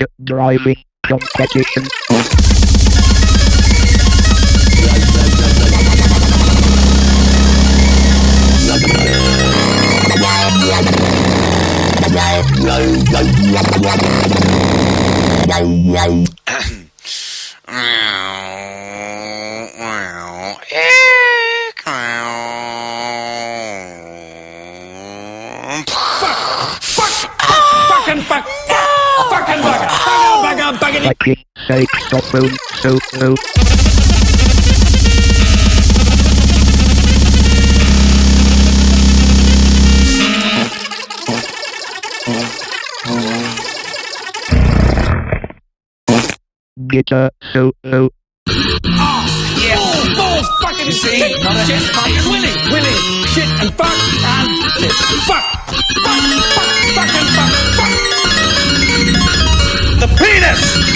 driving competition. Fucking saxophone solo. Guitar solo. Yeah, balls, fucking shit, fucking Willie, shit and fuck and shit, fuck, fucking fuck. The penis!